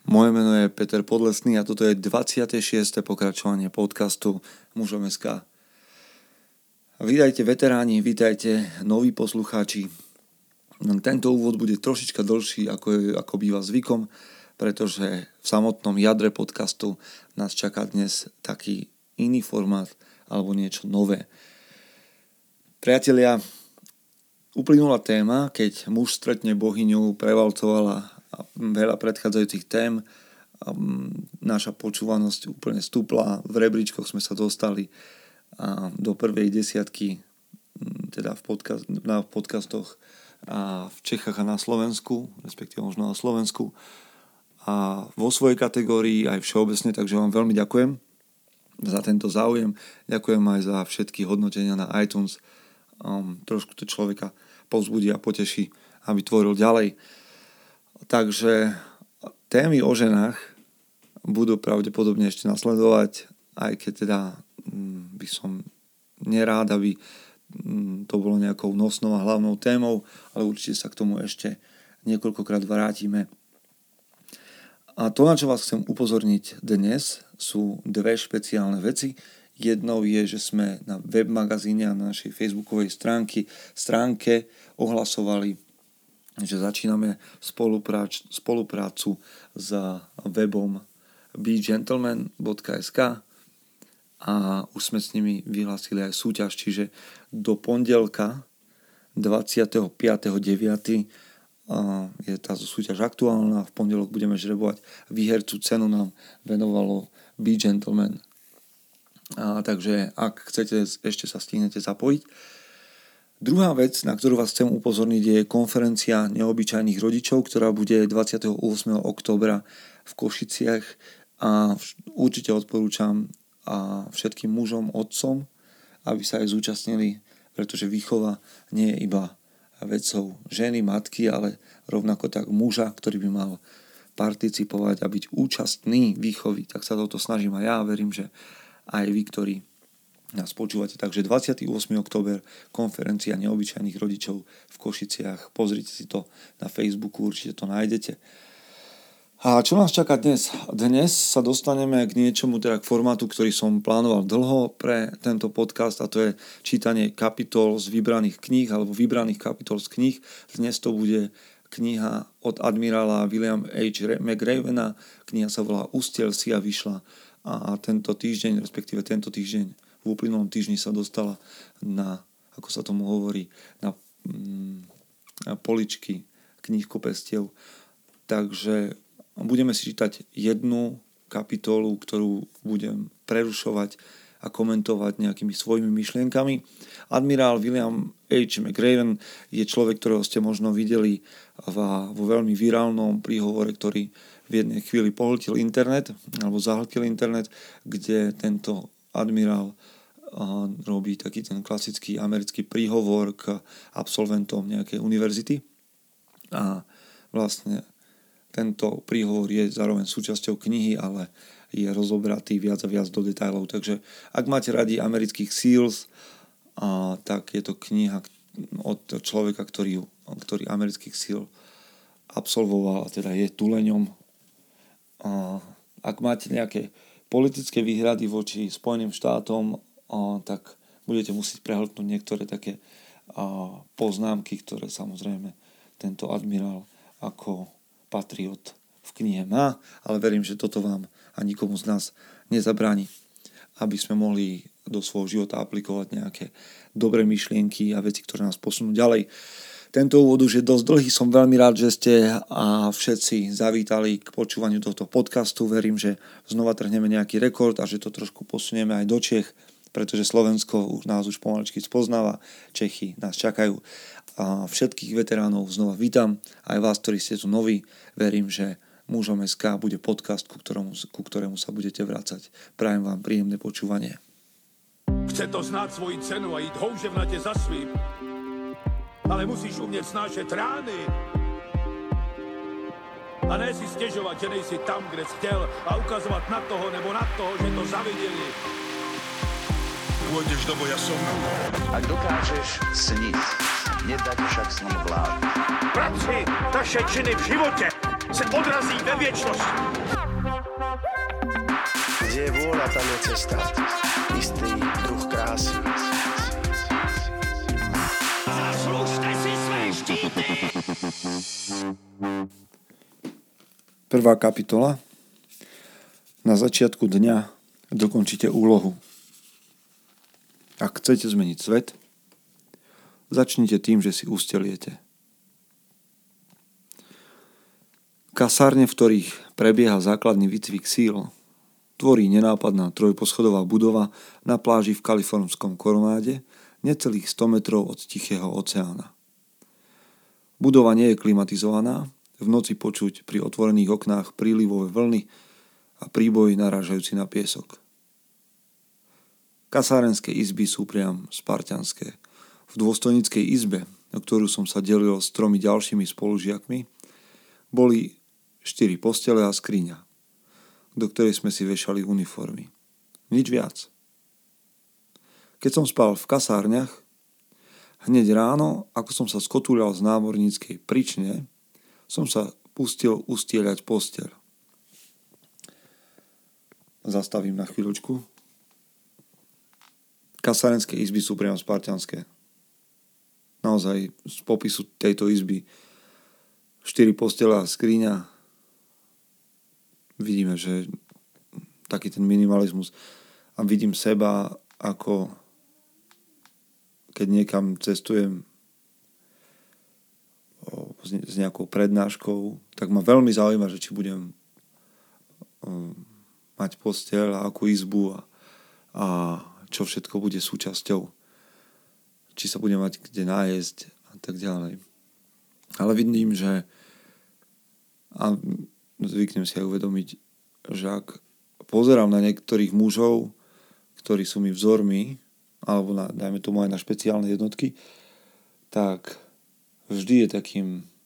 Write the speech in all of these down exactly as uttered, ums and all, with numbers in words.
Moje meno je Peter Podlesný a toto je dvadsiate šieste pokračovanie podcastu Mužom es ká. Vítajte veteráni, vítajte noví poslucháči. Tento úvod bude trošička dlhší, ako, je, ako býva zvykom, pretože v samotnom jadre podcastu nás čaká dnes taký iný formát alebo niečo nové. Priatelia, uplynula téma, keď muž stretne bohyňu, prevalcovala veľa predchádzajúcich tém. Naša počúvanosť úplne stúpla, v rebríčkoch sme sa dostali a do prvej desiatky, teda v, podcast, na podcastoch a v Čechách a na Slovensku, respektíve možno na Slovensku a vo svojej kategórii aj všeobecne, takže vám veľmi ďakujem za tento záujem. Ďakujem aj za všetky hodnotenia na iTunes. Um, trošku to človeka povzbudí a poteší, aby tvoril ďalej. Takže témy o ženách budú pravdepodobne ešte nasledovať, aj keď teda by som nerád, aby to bolo nejakou nosnou a hlavnou témou, ale určite sa k tomu ešte niekoľkokrát vrátime. A to, na čo vás chcem upozorniť dnes, sú dve špeciálne veci. Jednou je, že sme na webmagazíne a na našej facebookovej stránke, stránke ohlasovali, že začíname spoluprác, spoluprácu s webom be gentleman bodka es ká a už sme s nimi vyhlásili aj súťaž, čiže do pondelka dvadsiateho piateho deviateho je táto súťaž aktuálna. V pondelok budeme žrebovať výhercu, cenu nám venovalo Be Gentleman. A takže ak chcete, ešte sa stihnete zapojiť. Druhá vec, na ktorú vás chcem upozorniť, je konferencia neobyčajných rodičov, ktorá bude dvadsiateho ôsmeho októbra v Košiciach a určite odporúčam a všetkým mužom, otcom, aby sa aj zúčastnili, pretože výchova nie je iba vecou ženy, matky, ale rovnako tak muža, ktorý by mal participovať a byť účastný výchovy. Tak sa toto snažím aj ja a verím, že aj vy, ktorí nás počúvate. Takže dvadsiateho ôsmeho október konferencia neobyčajných rodičov v Košiciach. Pozrite si to na Facebooku, určite to nájdete. A čo nás čaká dnes? Dnes sa dostaneme k niečomu, teda k formátu, ktorý som plánoval dlho pre tento podcast, a to je čítanie kapitol z vybraných kníh alebo vybraných kapitol z kníh. Dnes to bude kniha od admirála William H. McRavena. Kniha sa volá Ustiel si a vyšla a tento týždeň, respektíve tento týždeň v uplynulom týždni sa dostala na, ako sa tomu hovorí, na, na poličky knihkupectiev. Takže budeme si čítať jednu kapitolu, ktorú budem prerušovať a komentovať nejakými svojimi myšlienkami. Admirál William H. McRaven je človek, ktorého ste možno videli vo veľmi virálnom príhovore, ktorý v jednej chvíli pohltil internet, alebo zahltil internet, kde tento admirál robí taký ten klasický americký príhovor k absolventom nejakej univerzity. A vlastne tento príhovor je zároveň súčasťou knihy, ale je rozobratý viac a viac do detailov. Takže ak máte radi amerických SEALs, a, tak je to kniha od človeka, ktorý, ktorý amerických SEAL absolvoval a teda je tuleňom. A ak máte nejaké politické výhrady voči Spojeným štátom, a, tak budete musieť prehltnúť niektoré také a, poznámky, ktoré samozrejme tento admirál ako patriot v knihe má, ale verím, že toto vám a nikomu z nás nezabráni, aby sme mohli do svojho života aplikovať nejaké dobré myšlienky a veci, ktoré nás posunú ďalej. Tento úvod už je dosť dlhý, som veľmi rád, že ste a všetci zavítali k počúvaniu tohto podcastu. Verím, že znova trhneme nejaký rekord a že to trošku posunieme aj do Čech, pretože Slovensko nás už pomaličky spoznáva, Čechy nás čakajú. A všetkých veteránov znova vítam, aj vás, ktorí ste tu noví. Verím, že Mužom es ká bude podcast, ku ktorému, ku ktorému sa budete vracať. Prajem vám príjemné počúvanie. Chce to znát svoji cenu a jít houževnatě za svým, ale musíš umět snášet rány. A ne si stěžovat, že nejsi tam, kde jsi chtěl, a ukazovat na toho nebo na toho, že to zaviděli. Pôjdeš do boja som. Ak dokážeš sniť, nedať však sním vlád. Práci, taše činy v životě se odrazí ve věčnosti. Kde je vôľa, tam je cesta. Istý druh krásy. Zaslužte si své štíty! Prvá kapitola. Na začiatku dňa dokončite úlohu. Ak chcete zmeniť svet, začnite tým, že si usteliete. Kasárne, v ktorých prebieha základný výcvik síl, tvorí nenápadná trojposchodová budova na pláži v kalifornskom Koronáde, necelých sto metrov od Tichého oceána. Budova nie je klimatizovaná, v noci počuť pri otvorených oknách prílivové vlny a príboj narážajúci na piesok. Kasárenské izby sú priam spartianské. V dôstojníckej izbe, o ktorú som sa delil s tromi ďalšími spolužiakmi, boli štyri postele a skriňa, do ktorej sme si vešali uniformy. Nič viac. Keď som spal v kasárniach, hneď ráno, ako som sa skotúľal z námorníckej prične, som sa pustil ustieľať posteľ. Zastavím na chvíľočku. Kasárenské izby sú priam spartianské. Naozaj z popisu tejto izby štyri postele a skriňa vidíme, že taký ten minimalizmus, a vidím seba, ako keď niekam cestujem s nejakou prednáškou, tak ma veľmi zaujíma, že či budem um, mať posteľ a akú izbu a, a čo všetko bude súčasťou. Či sa budem mať kde nájsť a tak ďalej. Ale vidím, že a zvyknem si aj uvedomiť, že ak pozerám na niektorých mužov, ktorí sú mi vzormi, alebo na, dajme tomu aj na špeciálne jednotky, tak vždy je takým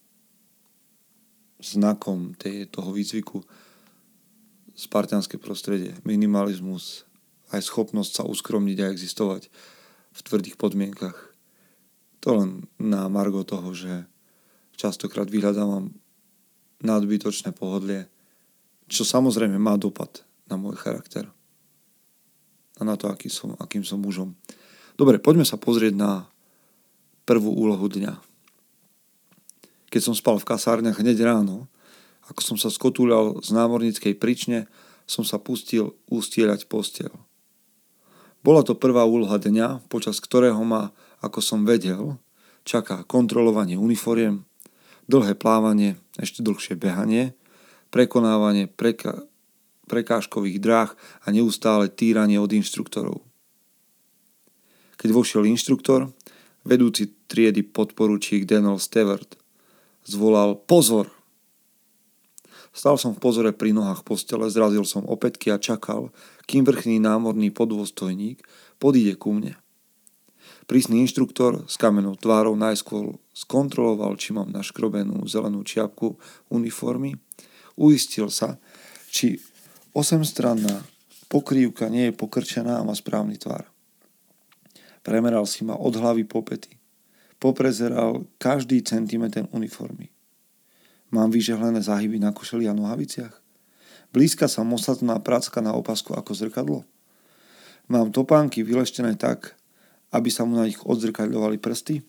znakom tej, toho výcviku spartianské prostredie, minimalizmus, aj schopnosť sa uskromniť a existovať v tvrdých podmienkach. To len na margo toho, že častokrát vyhľadávam nadbytočné pohodlie, čo samozrejme má dopad na môj charakter a na to, aký som, akým som mužom. Dobre, poďme sa pozrieť na prvú úlohu dňa. Keď som spal v kasárniach hneď ráno, ako som sa skotúľal z námorníckej prične, som sa pustil ustieľať posteľ. Bola to prvá úloha dňa, počas ktorého ma, ako som vedel, čaká kontrolovanie uniforiem, dlhé plávanie, ešte dlhšie behanie, prekonávanie preka- prekážkových dráh a neustále týranie od inštruktorov. Keď vošiel inštruktor, vedúci triedy podporučík Daniel Stewart zvolal pozor. Stal som v pozore pri nohách postele, zrazil som opätky a čakal, kým vrchný námorný podôstojník podíde ku mne. Prísny inštruktor s kamennou tvárou najskôr skontroloval, či mám naškrobenú zelenú čiapku uniformy, uistil sa, či osemstranná pokrývka nie je pokrčená a má správny tvar. Premeral si ma od hlavy po pety. Poprezeral každý centimeter uniformy. Mám vyžehlené záhyby na košeli a nohaviciach? Blízka sa mosadná pracka na opasku ako zrkadlo? Mám topánky vyleštené tak, aby sa mu na nich odzrkadľovali prsty?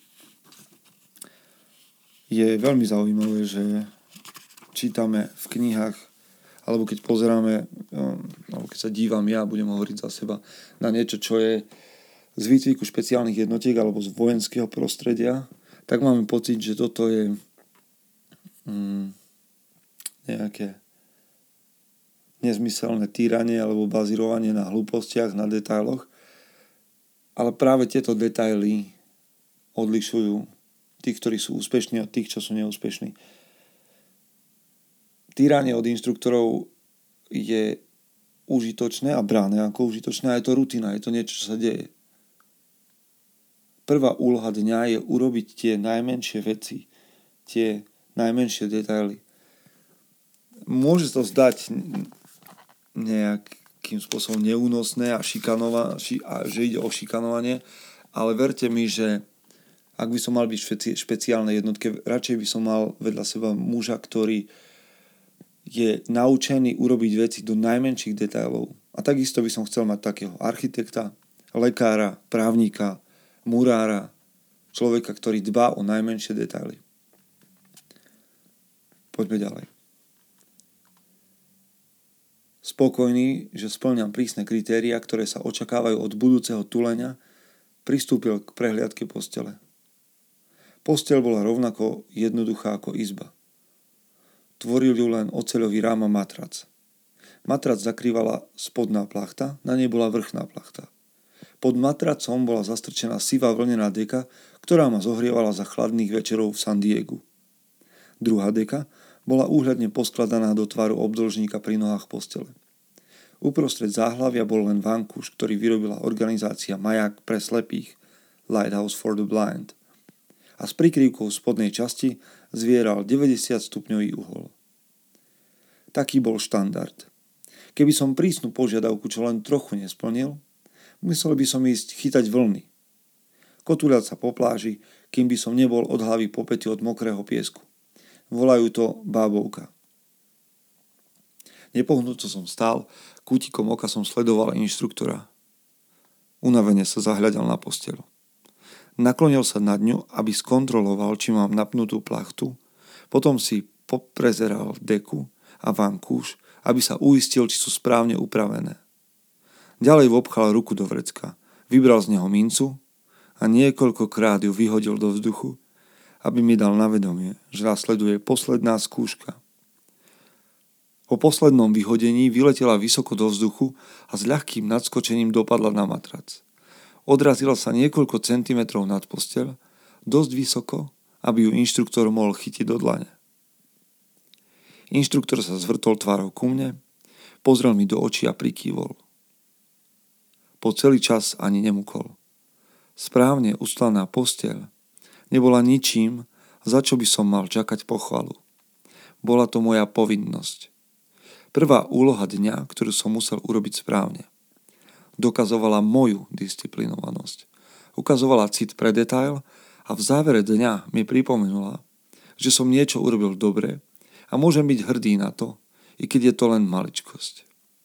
Je veľmi zaujímavé, že čítame v knihách, alebo keď pozeráme, alebo keď sa dívam ja, budem hovoriť za seba, na niečo, čo je z výcviku špeciálnych jednotiek alebo z vojenského prostredia, tak máme pocit, že toto je mm, nejaké nezmyselné týranie alebo bazírovanie na hlúpostiach, na detailoch. Ale práve tieto detaily odlišujú tých, ktorí sú úspešní od tých, čo sú neúspešní. Týranie od inštruktorov je užitočné a bráne ako užitočné, a je to rutina, je to niečo, čo sa deje. Prvá úloha dňa je urobiť tie najmenšie veci, tie najmenšie detaily. Môže to zdať nejakým spôsobom neúnosné a, šikanova, ši, a že ide o šikanovanie, ale verte mi, že ak by som mal byť v špeci, špeciálnej jednotke, radšej by som mal vedľa seba muža, ktorý je naučený urobiť veci do najmenších detailov. A takisto by som chcel mať takého architekta, lekára, právnika, murára, človeka, ktorý dbá o najmenšie detaily. Poďme ďalej. Spokojný, že spĺňam prísne kritériá, ktoré sa očakávajú od budúceho tuleňa, pristúpil k prehliadke postele. Posteľ bola rovnako jednoduchá ako izba. Tvoril ju len oceľový rám a matrac. Matrac zakrývala spodná plachta, na nej bola vrchná plachta. Pod matracom bola zastrčená sivá vlnená deka, ktorá ma zohrievala za chladných večerov v San Diegu. Druhá deka bola úhľadne poskladaná do tvaru obdĺžníka pri nohách postele. Uprostred záhlavia bol len vankúš, ktorý vyrobila organizácia Maják pre slepých, Lighthouse for the Blind. A s prikryvkou spodnej časti zvieral deväťdesiat stupňový uhol. Taký bol štandard. Keby som prísnu požiadavku čo len trochu nesplnil, musel by som ísť chytať vlny. Kotúľať sa po pláži, kým by som nebol od hlavy po pety od mokrého piesku. Volajú to bábovka. Nepohnúco som stál, kútikom oka som sledoval inštruktora. Unavene sa zahľadal na posteľ. Naklonil sa nad ňu, aby skontroloval, či mám napnutú plachtu, potom si poprezeral deku a vankúš, aby sa uistil, či sú správne upravené. Ďalej vopchal ruku do vrecka, vybral z neho mincu a niekoľkokrát ju vyhodil do vzduchu, aby mi dal na vedomie, že nasleduje posledná skúška. Po poslednom vyhodení vyletela vysoko do vzduchu a s ľahkým nadskočením dopadla na matrac. Odrazila sa niekoľko centimetrov nad posteľ, dosť vysoko, aby ju inštruktor mohol chytiť do dlane. Inštruktor sa zvrtol tvárou ku mne, pozrel mi do očí a prikývol. Po celý čas ani nemukol. Správne ustlaná posteľ nebola ničím, za čo by som mal čakať pochvalu. Bola to moja povinnosť. Prvá úloha dňa, ktorú som musel urobiť správne. Dokazovala moju disciplinovanosť. Ukazovala cit pre detail a v závere dňa mi pripomenula, že som niečo urobil dobre a môžem byť hrdý na to, i keď je to len maličkosť.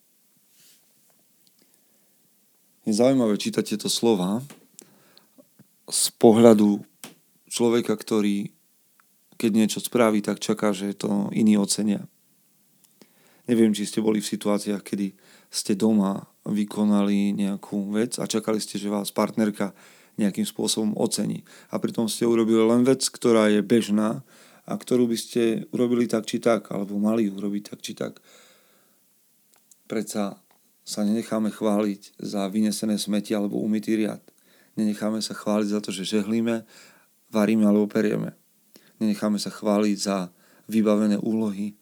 Je zaujímavé čítať tieto slova z pohľadu človeka, ktorý keď niečo spraví, tak čaká, že to iní ocenia. Neviem, či ste boli v situáciách, kedy ste doma vykonali nejakú vec a čakali ste, že vás partnerka nejakým spôsobom ocení. A pritom ste urobili len vec, ktorá je bežná a ktorú by ste urobili tak či tak, alebo mali urobiť tak či tak. Predsa sa nenecháme chváliť za vynesené smeti alebo umytý riad. Nenecháme sa chváliť za to, že žehlíme, varíme alebo perieme. Nenecháme sa chváliť za vybavené úlohy.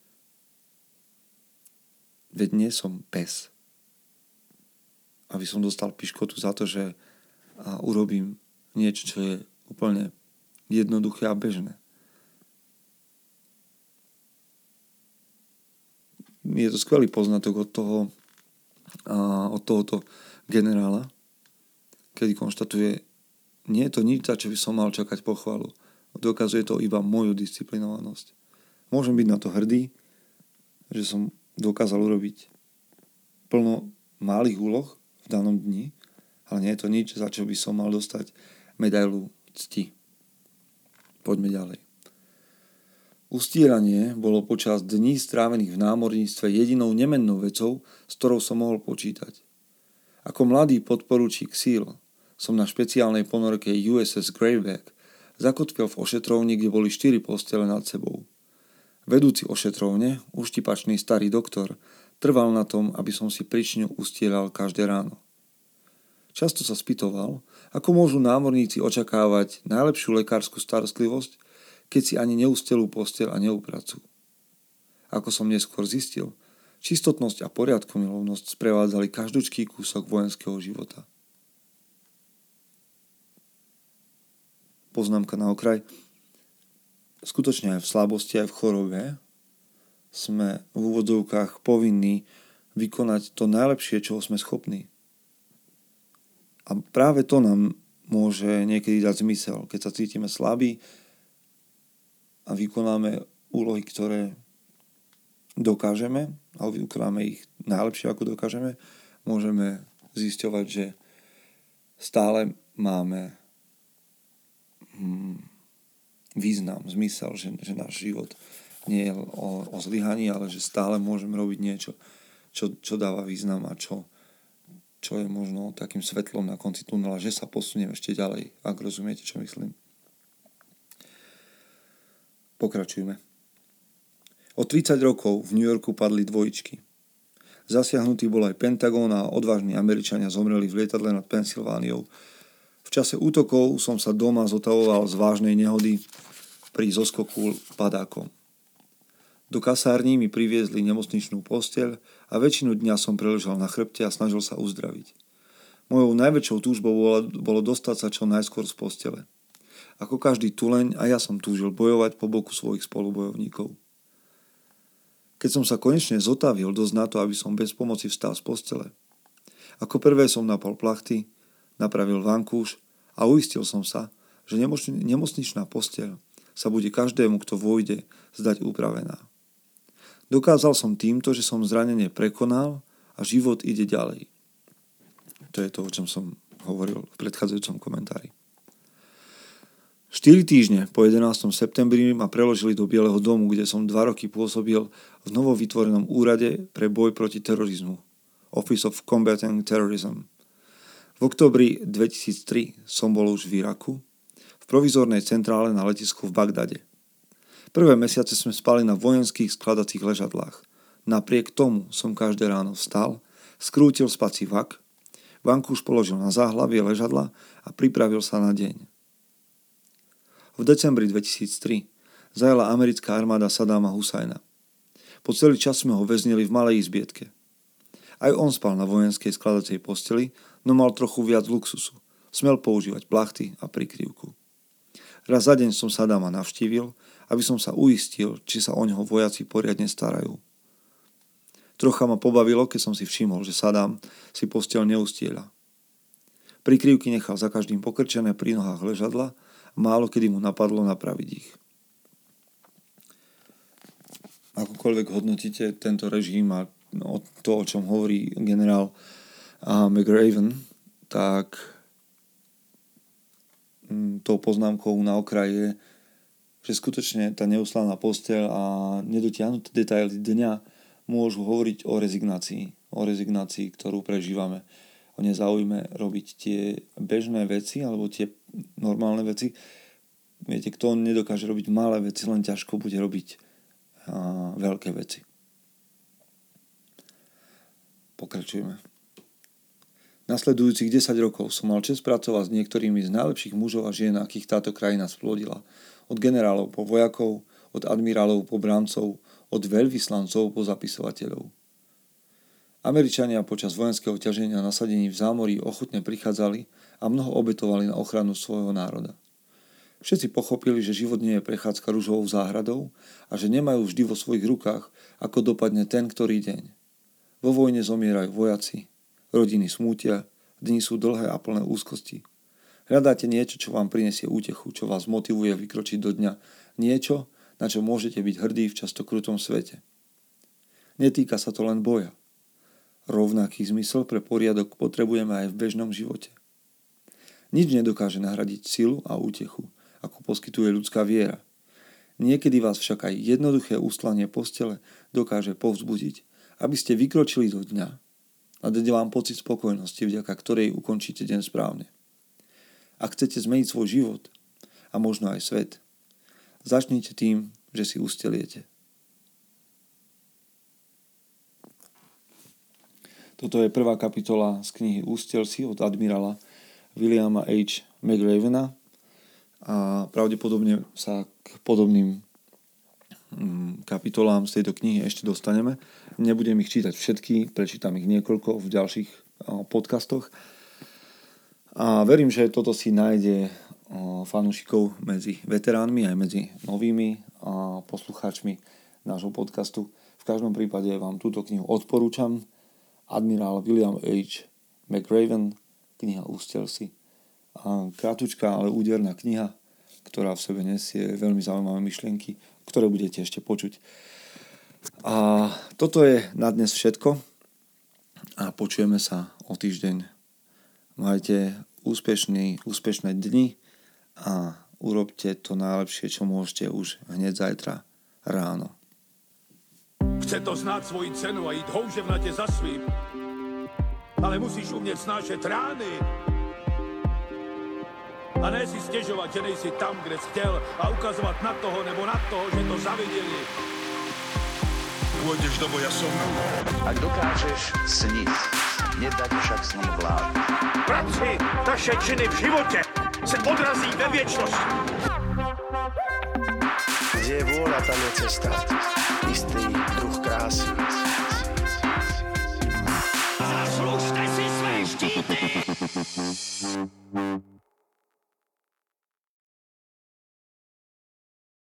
Veď nie som pes. Aby som dostal piškotu za to, že urobím niečo, čo je úplne jednoduché a bežné. Je to skvelý poznatok od toho, od tohoto generála, kedy konštatuje, nie je to nič, za čo by som mal čakať pochvalu. Dokazuje to iba moju disciplinovanosť. Môžem byť na to hrdý, že som dokázal urobiť plno malých úloh v danom dni, ale nie je to nič, za čo by som mal dostať medailu cti. Poďme ďalej. Ustieranie bolo počas dní strávených v námorníctve jedinou nemennou vecou, s ktorou som mohol počítať. Ako mladý podporučík síl som na špeciálnej ponorke ú es es Greyback zakotvil v ošetrovni, kde boli štyri postele nad sebou. Vedúci ošetrovne, uštipačný starý doktor, trval na tom, aby som si pričňu ustieral každé ráno. Často sa spýtoval, ako môžu námorníci očakávať najlepšiu lekárskú starostlivosť, keď si ani neustelú posteľ a neupracujú. Ako som neskôr zistil, čistotnosť a poriadkomilovnosť sprevádzali každúčký kúsok vojenského života. Poznámka na okraj. Skutočne aj v slabosti, aj v chorobe sme v úvodzovkách povinní vykonať to najlepšie, čoho sme schopní. A práve to nám môže niekedy dať zmysel, keď sa cítime slabí a vykonáme úlohy, ktoré dokážeme, a vykonáme ich najlepšie, ako dokážeme, môžeme zisťovať, že stále máme hmm, význam, zmysel, že, že náš život nie je o, o zlyhaní, ale že stále môžeme robiť niečo, čo, čo dáva význam a čo, čo je možno takým svetlom na konci tunela, že sa posunieme ešte ďalej, ak rozumiete, čo myslím. Pokračujme. O tridsať rokov v New Yorku padli dvojičky. Zasiahnutý bol aj Pentagón a odvážni Američania zomreli v lietadle nad Pensylvániou. V čase útokov som sa doma zotavoval z vážnej nehody pri zoskoku padákom. Do kasární mi priviezli nemocničnú posteľ a väčšinu dňa som preležal na chrbte a snažil sa uzdraviť. Mojou najväčšou túžbou bolo, bolo dostať sa čo najskôr z postele. Ako každý tuleň a ja som túžil bojovať po boku svojich spolubojovníkov. Keď som sa konečne zotavil dosť na to, aby som bez pomoci vstal z postele. Ako prvé som napal plachty, napravil vankúš a uistil som sa, že nemocničná posteľ sa bude každému, kto vojde, zdať upravená. Dokázal som týmto, že som zranenie prekonal a život ide ďalej. To je to, o čom som hovoril v predchádzajúcom komentári. Štyri týždne po jedenásteho septembri ma preložili do Bieleho domu, kde som dva roky pôsobil v novovytvorenom úrade pre boj proti terorizmu, Office of Combating Terrorism. V októbri dvetisíctri som bol už v Iraku, v provizornej centrále na letisku v Bagdade. Prvé mesiace sme spali na vojenských skladacích ležadlách. Napriek tomu som každé ráno vstal, skrútil spací vak, vankúš položil na záhlavie ležadla a pripravil sa na deň. V decembri dvetisíctri zajala americká armáda Saddáma Husajna. Po celý čas sme ho väznili v malej izbietke. Aj on spal na vojenskej skladacej posteli, no mal trochu viac luxusu. Smel používať plachty a prikryvku. Raz za deň som Saddáma navštívil, aby som sa uistil, či sa o neho vojaci poriadne starajú. Trocha ma pobavilo, keď som si všimol, že Saddám si posteľ neustieľa. Prikryvky nechal za každým pokrčené pri nohách ležadla, málo kedy mu napadlo napraviť ich. Akokoľvek hodnotíte tento režim a to, o čom hovorí generál McRaven, tak tou poznámkou na okraji je, že skutočne tá neuslána posteľ a nedotiahnuté detaily dňa môžu hovoriť o rezignácii, o rezignácii, ktorú prežívame. O nezáujme robiť tie bežné veci alebo tie normálne veci. Viete, kto nedokáže robiť malé veci, len ťažko bude robiť a, veľké veci. Pokračujeme. Nasledujúcich desať rokov som mal čest pracovať s niektorými z najlepších mužov a žien, akých táto krajina splodila. Od generálov po vojakov, od admirálov po brancov, od veľvyslancov po zapisovateľov. Američania počas vojenského ťaženia a nasadení v zámorí ochotne prichádzali a mnoho obetovali na ochranu svojho národa. Všetci pochopili, že život nie je prechádzka ružovou záhradou a že nemajú vždy vo svojich rukách, ako dopadne ten, ktorý deň. Vo vojne zomierajú vojaci, rodiny smútia, dni sú dlhé a plné úzkosti. Hľadáte niečo, čo vám prinesie útechu, čo vás motivuje vykročiť do dňa. Niečo, na čo môžete byť hrdí v často krutom svete. Netýka sa to len boja. Rovnaký zmysel pre poriadok potrebujeme aj v bežnom živote. Nič nedokáže nahradiť silu a útechu, ako poskytuje ľudská viera. Niekedy vás však aj jednoduché ustlanie postele dokáže povzbudiť, aby ste vykročili do dňa a dať vám pocit spokojnosti, vďaka ktorej ukončíte deň správne. Ak chcete zmeniť svoj život a možno aj svet, začnite tým, že si usteliete. Toto je prvá kapitola z knihy Ústel si od admirála Williama H. McRavena a pravdepodobne sa k podobným kapitolám z tejto knihy ešte dostaneme. Nebudem ich čítať všetky, prečítam ich niekoľko v ďalších podcastoch. A verím, že toto si nájde fanúšikov medzi veteránmi aj medzi novými poslucháčmi nášho podcastu. V každom prípade vám túto knihu odporúčam. Admirál William H. McRaven, kniha Ústel si. Krátučká, ale úderná kniha, ktorá v sebe nesie veľmi zaujímavé myšlienky, ktoré budete ešte počuť. A toto je na dnes všetko a počujeme sa o týždeň. Majte úspešný, úspešné dni a urobte to najlepšie, čo môžete už hneď zajtra ráno. Chce to znát svoji cenu a jít houževnatě za svým. Ale musíš umět snášet rány. A ne si stěžovat, že nejsi tam, kde jsi chtěl a ukazovat na toho nebo na toho, že to zaviděli. Pôjdeš do boja som. Ak dokážeš sniť, nedať však sním vlád. Práci, naše činy v životě se odrazí ve věčnosti. Kde je vôľa, tam je cesta. Istý druh krásy. Zaslužte si své štíty!